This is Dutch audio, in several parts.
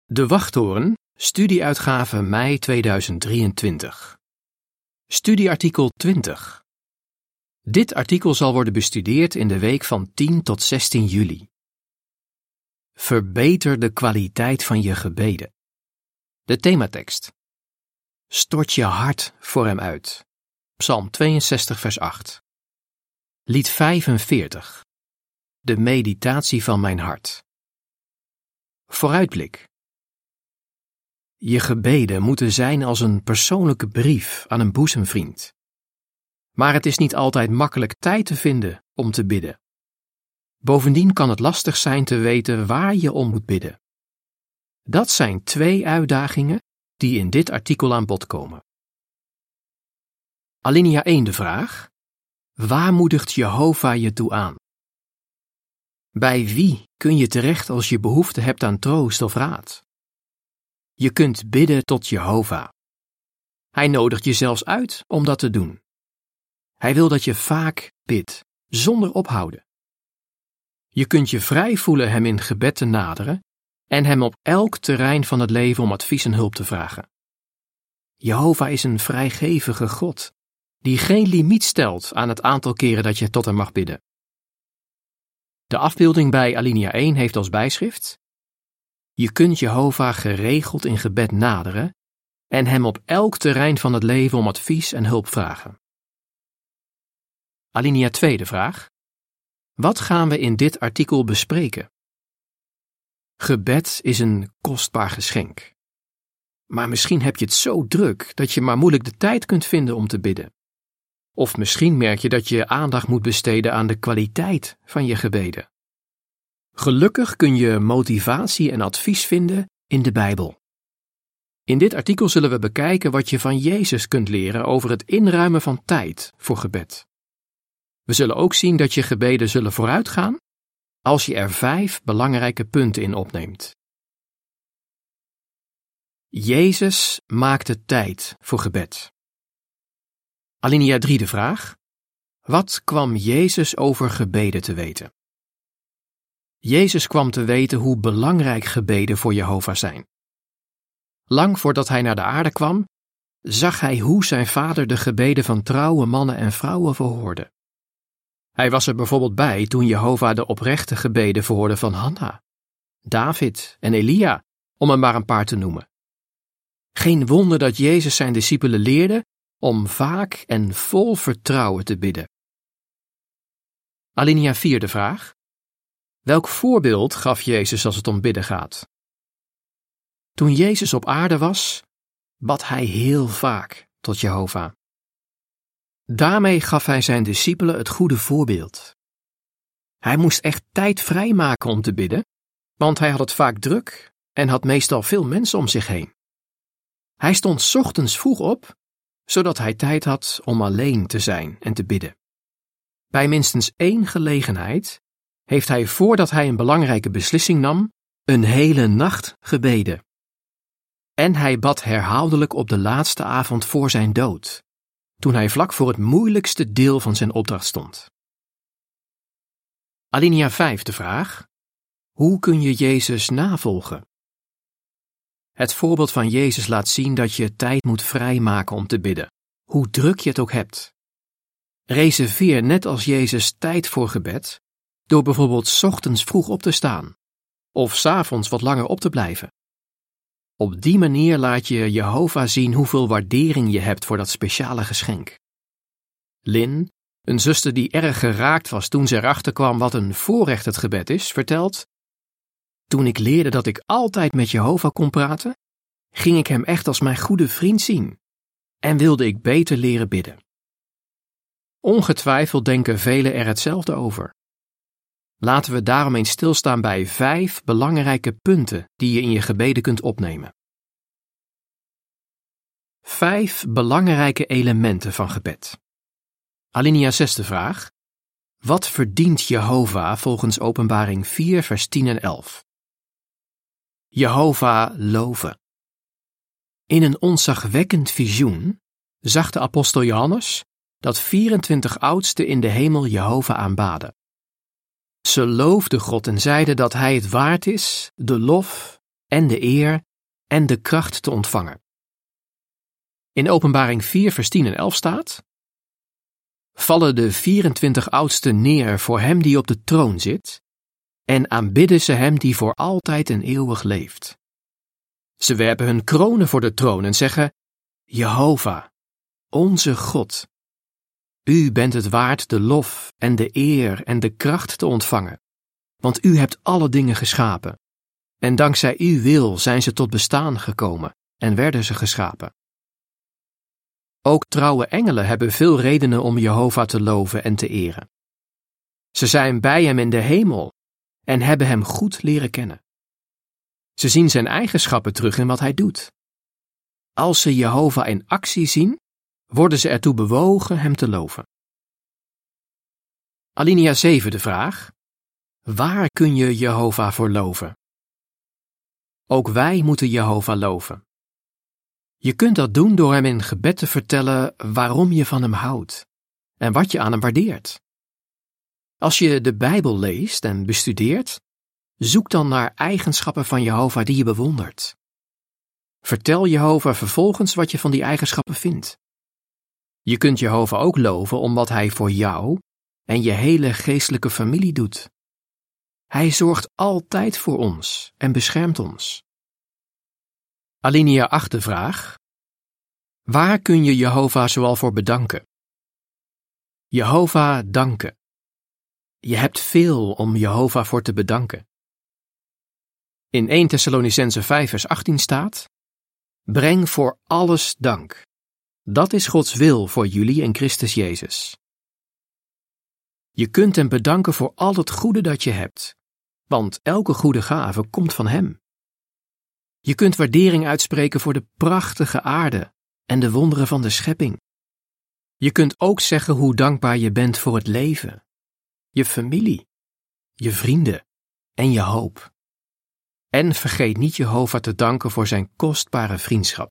De Wachttoren, studieuitgave mei 2023. Studieartikel 20. Dit artikel zal worden bestudeerd in de week van 10 tot 16 juli. Verbeter de kwaliteit van je gebeden. De thematekst. Stort je hart voor hem uit. Psalm 62 vers 8. Lied 45. De meditatie van mijn hart. Vooruitblik. Je gebeden moeten zijn als een persoonlijke brief aan een boezemvriend. Maar het is niet altijd makkelijk tijd te vinden om te bidden. Bovendien kan het lastig zijn te weten waar je om moet bidden. Dat zijn 2 uitdagingen die in dit artikel aan bod komen. Alinea 1 de vraag: waar moedigt Jehovah je toe aan? Bij wie kun je terecht als je behoefte hebt aan troost of raad? Je kunt bidden tot Jehovah. Hij nodigt je zelfs uit om dat te doen. Hij wil dat je vaak bidt, zonder ophouden. Je kunt je vrij voelen hem in gebed te naderen en hem op elk terrein van het leven om advies en hulp te vragen. Jehovah is een vrijgevige God, die geen limiet stelt aan het aantal keren dat je tot hem mag bidden. De afbeelding bij alinea 1 heeft als bijschrift: je kunt Jehovah geregeld in gebed naderen en hem op elk terrein van het leven om advies en hulp vragen. Alinea 2 de vraag: wat gaan we in dit artikel bespreken? Gebed is een kostbaar geschenk. Maar misschien heb je het zo druk dat je maar moeilijk de tijd kunt vinden om te bidden. Of misschien merk je dat je aandacht moet besteden aan de kwaliteit van je gebeden. Gelukkig kun je motivatie en advies vinden in de Bijbel. In dit artikel zullen we bekijken wat je van Jezus kunt leren over het inruimen van tijd voor gebed. We zullen ook zien dat je gebeden zullen vooruitgaan als je er 5 belangrijke punten in opneemt. Jezus maakte tijd voor gebed. Alinea 3 de vraag: wat kwam Jezus over gebeden te weten? Jezus kwam te weten hoe belangrijk gebeden voor Jehovah zijn. Lang voordat hij naar de aarde kwam, zag hij hoe zijn vader de gebeden van trouwe mannen en vrouwen verhoorde. Hij was er bijvoorbeeld bij toen Jehovah de oprechte gebeden verhoorde van Hanna, David en Elia, om er maar een paar te noemen. Geen wonder dat Jezus zijn discipelen leerde om vaak en vol vertrouwen te bidden. Alinea 4 de vraag: welk voorbeeld gaf Jezus als het om bidden gaat? Toen Jezus op aarde was, bad hij heel vaak tot Jehovah. Daarmee gaf hij zijn discipelen het goede voorbeeld. Hij moest echt tijd vrijmaken om te bidden, want hij had het vaak druk en had meestal veel mensen om zich heen. Hij stond 's ochtends vroeg op, zodat hij tijd had om alleen te zijn en te bidden. Bij minstens 1 gelegenheid heeft hij voordat hij een belangrijke beslissing nam, een hele nacht gebeden. En hij bad herhaaldelijk op de laatste avond voor zijn dood, toen hij vlak voor het moeilijkste deel van zijn opdracht stond. Alinea 5 de vraag: hoe kun je Jezus navolgen? Het voorbeeld van Jezus laat zien dat je tijd moet vrijmaken om te bidden, hoe druk je het ook hebt. Reserveer net als Jezus tijd voor gebed, door bijvoorbeeld 's ochtends vroeg op te staan, of 's avonds wat langer op te blijven. Op die manier laat je Jehovah zien hoeveel waardering je hebt voor dat speciale geschenk. Lynn, een zuster die erg geraakt was toen ze erachter kwam wat een voorrecht het gebed is, vertelt: toen ik leerde dat ik altijd met Jehovah kon praten, ging ik hem echt als mijn goede vriend zien en wilde ik beter leren bidden. Ongetwijfeld denken velen er hetzelfde over. Laten we daarom eens stilstaan bij 5 belangrijke punten die je in je gebeden kunt opnemen. 5 belangrijke elementen van gebed. Alinea 6 de vraag: wat verdient Jehovah volgens Openbaring 4 vers 10 en 11? Jehovah loven. In een ontzagwekkend visioen zag de apostel Johannes dat 24 oudsten in de hemel Jehovah aanbaden. Ze loofden God en zeiden dat hij het waard is de lof, en de eer en de kracht te ontvangen. In Openbaring 4 vers 10 en 11 staat: vallen de 24 oudsten neer voor hem die op de troon zit, en aanbidden ze hem die voor altijd en eeuwig leeft. Ze werpen hun kronen voor de troon en zeggen: Jehovah, onze God, u bent het waard de lof en de eer en de kracht te ontvangen, want u hebt alle dingen geschapen. En dankzij uw wil zijn ze tot bestaan gekomen en werden ze geschapen. Ook trouwe engelen hebben veel redenen om Jehovah te loven en te eren. Ze zijn bij hem in de hemel en hebben hem goed leren kennen. Ze zien zijn eigenschappen terug in wat hij doet. Als ze Jehovah in actie zien, worden ze ertoe bewogen hem te loven. Alinea 7 de vraag: waar kun je Jehovah voor loven? Ook wij moeten Jehovah loven. Je kunt dat doen door hem in gebed te vertellen waarom je van hem houdt en wat je aan hem waardeert. Als je de Bijbel leest en bestudeert, zoek dan naar eigenschappen van Jehovah die je bewondert. Vertel Jehovah vervolgens wat je van die eigenschappen vindt. Je kunt Jehovah ook loven om wat hij voor jou en je hele geestelijke familie doet. Hij zorgt altijd voor ons en beschermt ons. Alinea 8 de vraag: waar kun je Jehovah zoal voor bedanken? Jehovah danken. Je hebt veel om Jehovah voor te bedanken. In 1 Thessalonicenzen 5 vers 18 staat: breng voor alles dank. Dat is Gods wil voor jullie in Christus Jezus. Je kunt hem bedanken voor al het goede dat je hebt, want elke goede gave komt van hem. Je kunt waardering uitspreken voor de prachtige aarde en de wonderen van de schepping. Je kunt ook zeggen hoe dankbaar je bent voor het leven, je familie, je vrienden en je hoop. En vergeet niet Jehovah te danken voor zijn kostbare vriendschap.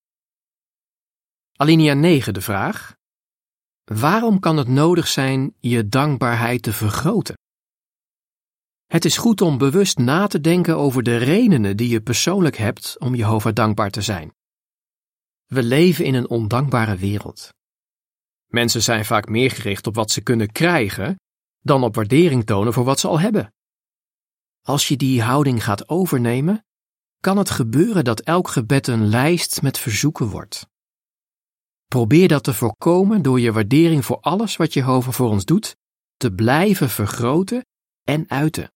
Alinea 9 de vraag: waarom kan het nodig zijn je dankbaarheid te vergroten? Het is goed om bewust na te denken over de redenen die je persoonlijk hebt om Jehovah dankbaar te zijn. We leven in een ondankbare wereld. Mensen zijn vaak meer gericht op wat ze kunnen krijgen dan op waardering tonen voor wat ze al hebben. Als je die houding gaat overnemen, kan het gebeuren dat elk gebed een lijst met verzoeken wordt. Probeer dat te voorkomen door je waardering voor alles wat Jehovah voor ons doet te blijven vergroten en uiten.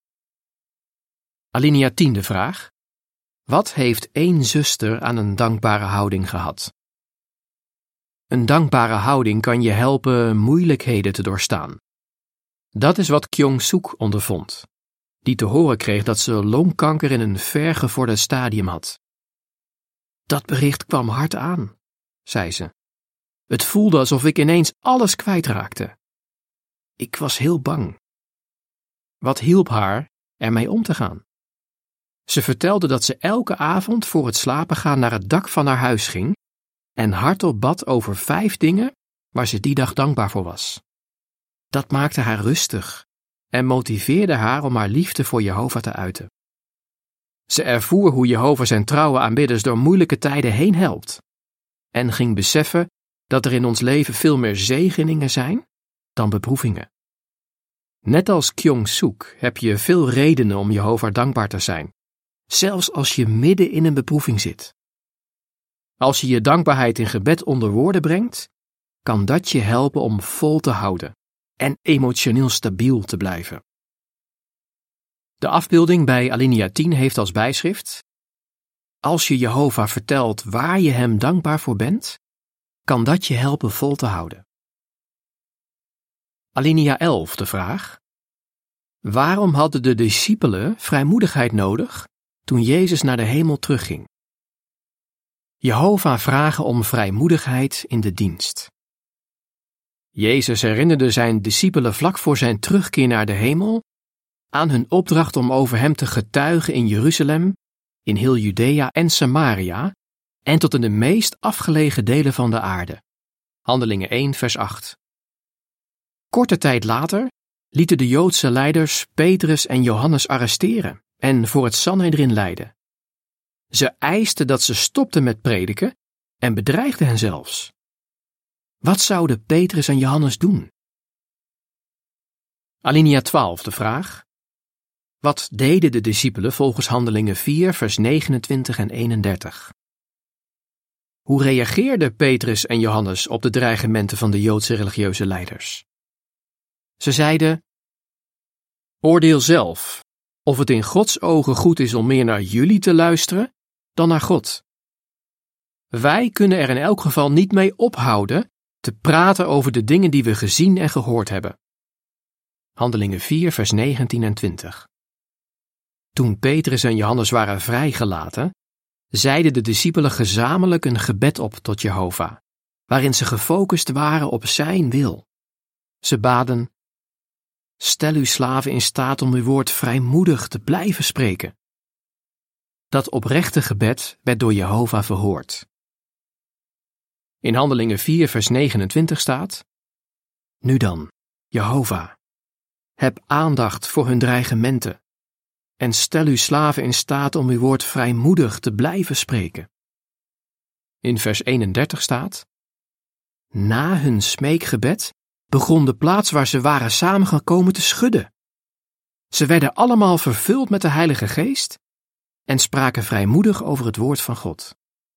Alinea 10 de vraag: wat heeft één zuster aan een dankbare houding gehad? Een dankbare houding kan je helpen moeilijkheden te doorstaan. Dat is wat Kyung-sook ondervond, die te horen kreeg dat ze longkanker in een vergevorderd stadium had. Dat bericht kwam hard aan, zei ze. Het voelde alsof ik ineens alles kwijtraakte. Ik was heel bang. Wat hielp haar ermee om te gaan? Ze vertelde dat ze elke avond voor het slapen gaan naar het dak van haar huis ging en hardop bad over 5 dingen waar ze die dag dankbaar voor was. Dat maakte haar rustig en motiveerde haar om haar liefde voor Jehovah te uiten. Ze ervoer hoe Jehovah zijn trouwe aanbidders door moeilijke tijden heen helpt en ging beseffen dat er in ons leven veel meer zegeningen zijn dan beproevingen. Net als Kyung-sook heb je veel redenen om Jehovah dankbaar te zijn, zelfs als je midden in een beproeving zit. Als je je dankbaarheid in gebed onder woorden brengt, kan dat je helpen om vol te houden en emotioneel stabiel te blijven. De afbeelding bij Alinea 10 heeft als bijschrift: als je Jehovah vertelt waar je hem dankbaar voor bent, kan dat je helpen vol te houden. Alinea 11 de vraag: waarom hadden de discipelen vrijmoedigheid nodig toen Jezus naar de hemel terugging? Jehovah vragen om vrijmoedigheid in de dienst. Jezus herinnerde zijn discipelen vlak voor zijn terugkeer naar de hemel aan hun opdracht om over hem te getuigen in Jeruzalem, in heel Judea en Samaria en tot in de meest afgelegen delen van de aarde. Handelingen 1 vers 8. Korte tijd later lieten de Joodse leiders Petrus en Johannes arresteren en voor het Sanhedrin leiden Ze eisten dat ze stopten met prediken en bedreigden hen zelfs. Wat zouden Petrus en Johannes doen? Alinea 12, de vraag. Wat deden de discipelen volgens Handelingen 4, vers 29 en 31? Hoe reageerden Petrus en Johannes op de dreigementen van de Joodse religieuze leiders? Ze zeiden: oordeel zelf of het in Gods ogen goed is om meer naar jullie te luisteren dan naar God. Wij kunnen er in elk geval niet mee ophouden te praten over de dingen die we gezien en gehoord hebben. Handelingen 4, vers 19 en 20. Toen Petrus en Johannes waren vrijgelaten, zeiden de discipelen gezamenlijk een gebed op tot Jehovah, waarin ze gefocust waren op zijn wil. Ze baden: stel uw slaven in staat om uw woord vrijmoedig te blijven spreken. Dat oprechte gebed werd door Jehovah verhoord. In Handelingen 4, vers 29 staat: nu dan, Jehovah, heb aandacht voor hun dreigementen en stel uw slaven in staat om uw woord vrijmoedig te blijven spreken. In vers 31 staat: na hun smeekgebed begon de plaats waar ze waren samengekomen te schudden. Ze werden allemaal vervuld met de Heilige Geest en spraken vrijmoedig over het woord van God.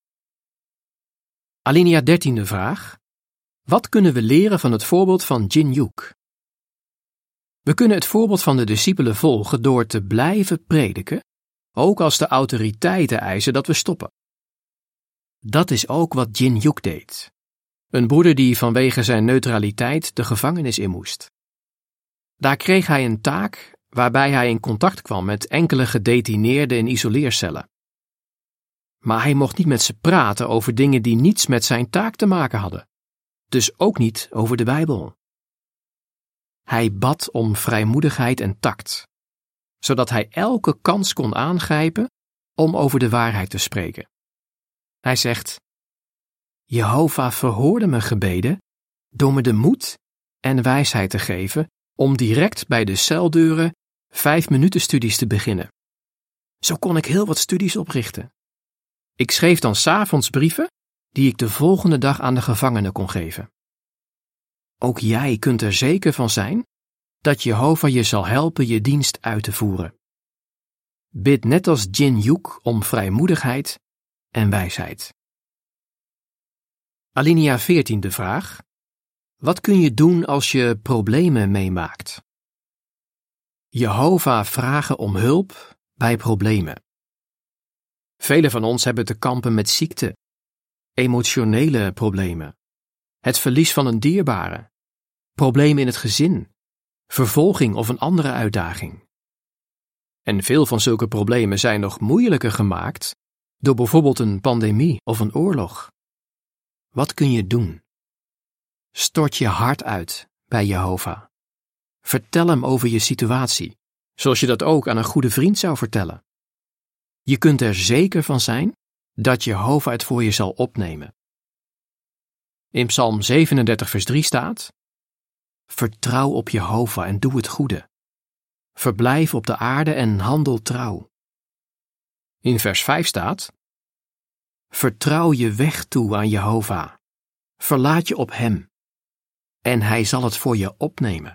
Alinea 13e vraag. Wat kunnen we leren van het voorbeeld van Jin Hyuk? We kunnen het voorbeeld van de discipelen volgen door te blijven prediken, ook als de autoriteiten eisen dat we stoppen. Dat is ook wat Jin Hyuk deed. Een broeder die vanwege zijn neutraliteit de gevangenis in moest. Daar kreeg hij een taak waarbij hij in contact kwam met enkele gedetineerden in isoleercellen. Maar hij mocht niet met ze praten over dingen die niets met zijn taak te maken hadden. Dus ook niet over de Bijbel. Hij bad om vrijmoedigheid en tact, zodat hij elke kans kon aangrijpen om over de waarheid te spreken. Hij zegt: Jehovah verhoorde mijn gebeden door me de moed en wijsheid te geven om direct bij de celdeuren 5-minuten studies te beginnen. Zo kon ik heel wat studies oprichten. Ik schreef dan 's avonds brieven die ik de volgende dag aan de gevangenen kon geven. Ook jij kunt er zeker van zijn dat Jehovah je zal helpen je dienst uit te voeren. Bid net als Jin Hyuk om vrijmoedigheid en wijsheid. Alinea 14e vraag. Wat kun je doen als je problemen meemaakt? Jehovah vragen om hulp bij problemen. Velen van ons hebben te kampen met ziekte, emotionele problemen, het verlies van een dierbare, problemen in het gezin, vervolging of een andere uitdaging. En veel van zulke problemen zijn nog moeilijker gemaakt door bijvoorbeeld een pandemie of een oorlog. Wat kun je doen? Stort je hart uit bij Jehovah. Vertel hem over je situatie, zoals je dat ook aan een goede vriend zou vertellen. Je kunt er zeker van zijn dat Jehovah het voor je zal opnemen. In Psalm 37 vers 3 staat: vertrouw op Jehovah en doe het goede. Verblijf op de aarde en handel trouw. In vers 5 staat: vertrouw je weg toe aan Jehovah. Verlaat je op hem. En hij zal het voor je opnemen.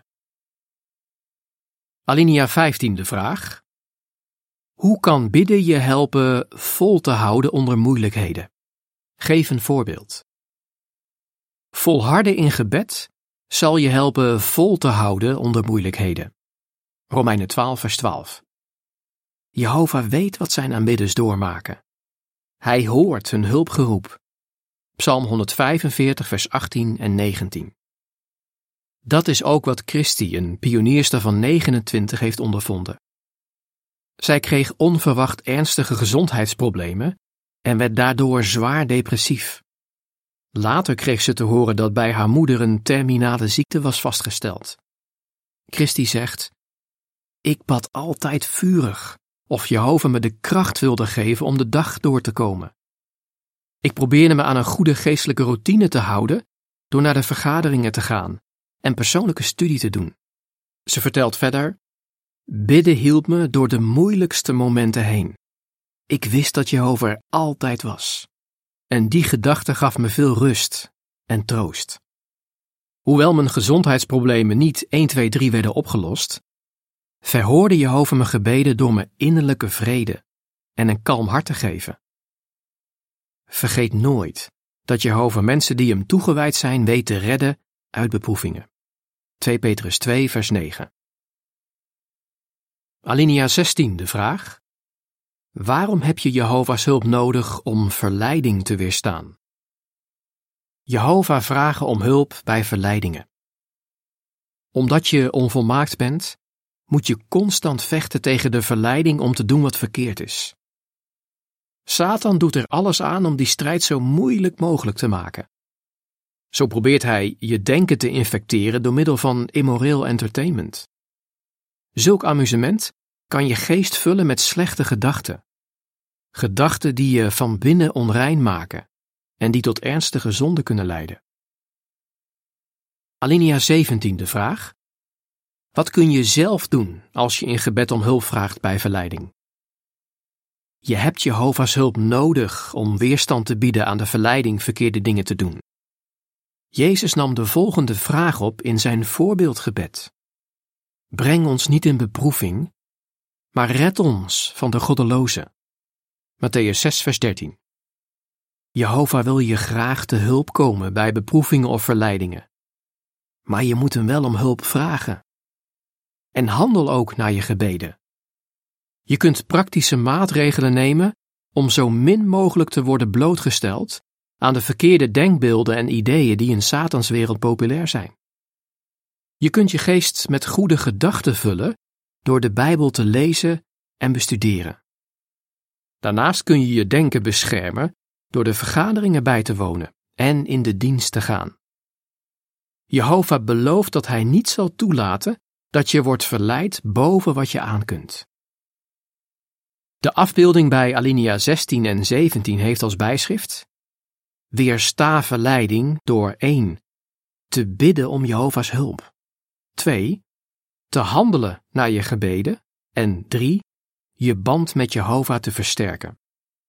Alinea 15e vraag. Hoe kan bidden je helpen vol te houden onder moeilijkheden? Geef een voorbeeld. Volharden in gebed zal je helpen vol te houden onder moeilijkheden. Romeinen 12 vers 12. Jehovah weet wat zijn aanbidders doormaken. Hij hoort hun hulpgeroep. Psalm 145 vers 18 en 19. Dat is ook wat Christy, een pionierster van 29, heeft ondervonden. Zij kreeg onverwacht ernstige gezondheidsproblemen en werd daardoor zwaar depressief. Later kreeg ze te horen dat bij haar moeder een terminale ziekte was vastgesteld. Christy zegt: ik bad altijd vurig of Jehovah me de kracht wilde geven om de dag door te komen. Ik probeerde me aan een goede geestelijke routine te houden door naar de vergaderingen te gaan en persoonlijke studie te doen. Ze vertelt verder: bidden hielp me door de moeilijkste momenten heen. Ik wist dat Jehovah er altijd was. En die gedachte gaf me veel rust en troost. Hoewel mijn gezondheidsproblemen niet 1, 2, 3 werden opgelost, verhoorde Jehovah mijn gebeden door me innerlijke vrede en een kalm hart te geven. Vergeet nooit dat Jehovah mensen die hem toegewijd zijn weet te redden uit beproevingen. 2 Petrus 2 vers 9. Alinea 16, de vraag: waarom heb je Jehovah's hulp nodig om verleiding te weerstaan? Jehovah vragen om hulp bij verleidingen. Omdat je onvolmaakt bent, moet je constant vechten tegen de verleiding om te doen wat verkeerd is. Satan doet er alles aan om die strijd zo moeilijk mogelijk te maken. Zo probeert hij je denken te infecteren door middel van immoreel entertainment. Zulk amusement kan je geest vullen met slechte gedachten. Gedachten die je van binnen onrein maken en die tot ernstige zonden kunnen leiden. Alinea 17, de vraag: wat kun je zelf doen als je in gebed om hulp vraagt bij verleiding? Je hebt Jehovah's hulp nodig om weerstand te bieden aan de verleiding verkeerde dingen te doen. Jezus nam de volgende vraag op in zijn voorbeeldgebed: breng ons niet in beproeving, maar red ons van de goddeloze. Mattheüs 6 vers 13. Jehovah wil je graag te hulp komen bij beproevingen of verleidingen. Maar je moet hem wel om hulp vragen. En handel ook naar je gebeden. Je kunt praktische maatregelen nemen om zo min mogelijk te worden blootgesteld aan de verkeerde denkbeelden en ideeën die in Satans wereld populair zijn. Je kunt je geest met goede gedachten vullen door de Bijbel te lezen en bestuderen. Daarnaast kun je je denken beschermen door de vergaderingen bij te wonen en in de dienst te gaan. Jehovah belooft dat hij niet zal toelaten dat je wordt verleid boven wat je aan kunt. De afbeelding bij alinea 16 en 17 heeft als bijschrift: weersta verleiding door 1. te bidden om Jehovah's hulp, 2. te handelen naar je gebeden en 3. je band met Jehovah te versterken.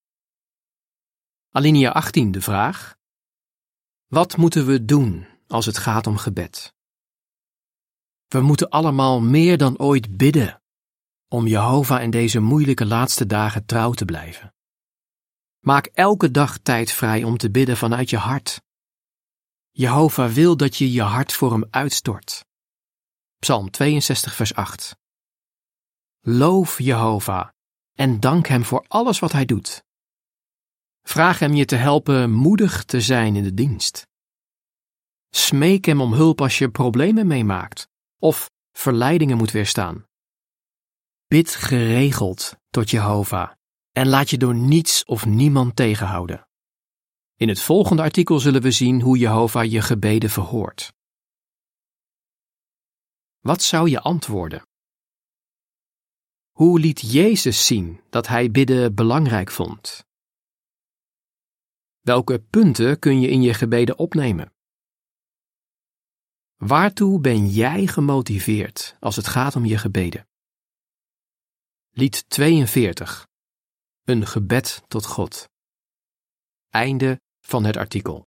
Alinea 18, de vraag: wat moeten we doen als het gaat om gebed? We moeten allemaal meer dan ooit bidden om Jehovah in deze moeilijke laatste dagen trouw te blijven. Maak elke dag tijd vrij om te bidden vanuit je hart. Jehovah wil dat je je hart voor hem uitstort. Psalm 62 vers 8. Loof Jehovah en dank hem voor alles wat hij doet. Vraag hem je te helpen moedig te zijn in de dienst. Smeek hem om hulp als je problemen meemaakt of verleidingen moet weerstaan. Bid geregeld tot Jehovah en laat je door niets of niemand tegenhouden. In het volgende artikel zullen we zien hoe Jehovah je gebeden verhoort. Wat zou je antwoorden? Hoe liet Jezus zien dat hij bidden belangrijk vond? Welke punten kun je in je gebeden opnemen? Waartoe ben jij gemotiveerd als het gaat om je gebeden? Lied 42. Een gebed tot God. Einde van het artikel.